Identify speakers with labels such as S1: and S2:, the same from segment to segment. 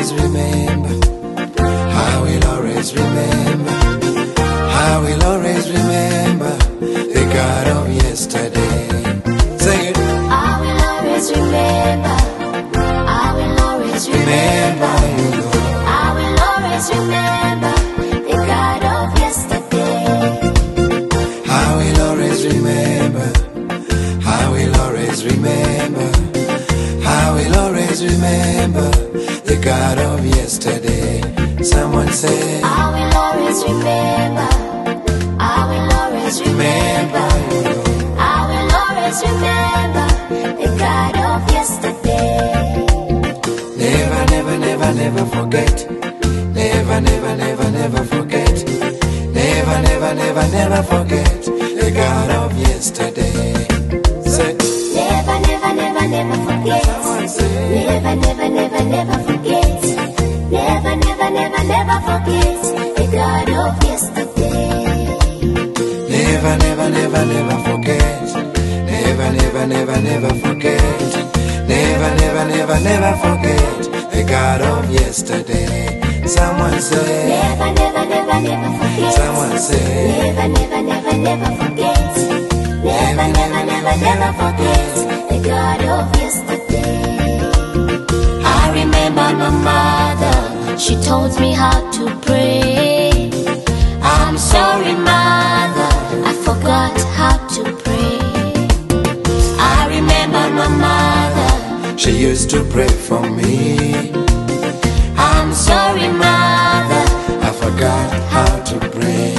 S1: always remember. I will always remember. I will always remember the God of yesterday. Sing it.
S2: I will always remember. I will always remember. I will always remember the God of yesterday.
S1: I will always remember. I will always remember. I will always remember the God of yesterday. Someone say,
S2: I will always remember. I will always remember. I will always remember the God of yesterday.
S1: never, never, never, never forget. Never, never, never, never forget. Never, never, never, never forget the God of yesterday. Say,
S2: never, never, never, never forget.
S1: someone say,
S2: Never, never, never, never forget. Never, never, never, never forget the God of yesterday.
S1: never, never, never, never forget. Never, never, never, never forget. Never, never, never, never forget the God of yesterday. Someone say,
S2: Never, never, never, never forget.
S1: someone say,
S2: Never, never, never, never forget. Never, never, never, never forget the God of yesterday. I remember my mother, she taught me how to pray. I'm sorry, mother, I forgot how to pray. I remember my mother,
S1: she used to pray for me.
S2: I'm sorry, mother,
S1: I forgot how to pray.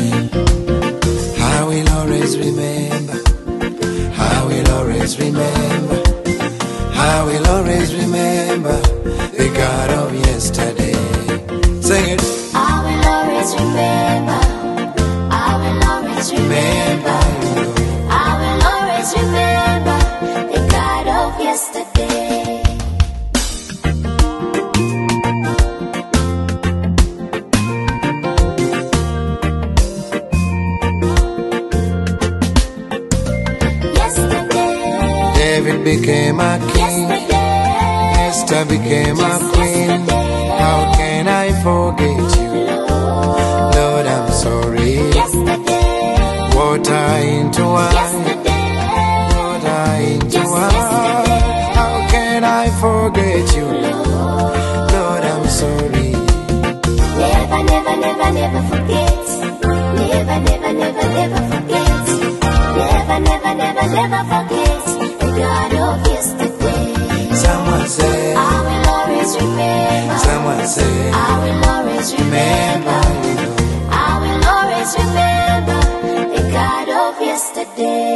S1: I will always remember. I will always remember. I will always remember the God of yesterday. Sing it.
S2: I will always remember. I will always remember. I will always remember the God of yesterday. Yesterday,
S1: David became a king.
S2: yesterday,
S1: Esther became a queen. How can I forget you? Lord, I'm sorry.
S2: yesterday,
S1: Water into wine.
S2: yesterday,
S1: Water into
S2: Yes,
S1: wine.
S2: yesterday.
S1: How can I forget you? Lord, I'm sorry.
S2: never, never, never, never forget. Never, never, never, never forget. Never, never, never, never forget the God of yesterday.
S1: Someone say,
S2: I will always remember.
S1: someone say,
S2: I will always remember. I will always remember the God of yesterday.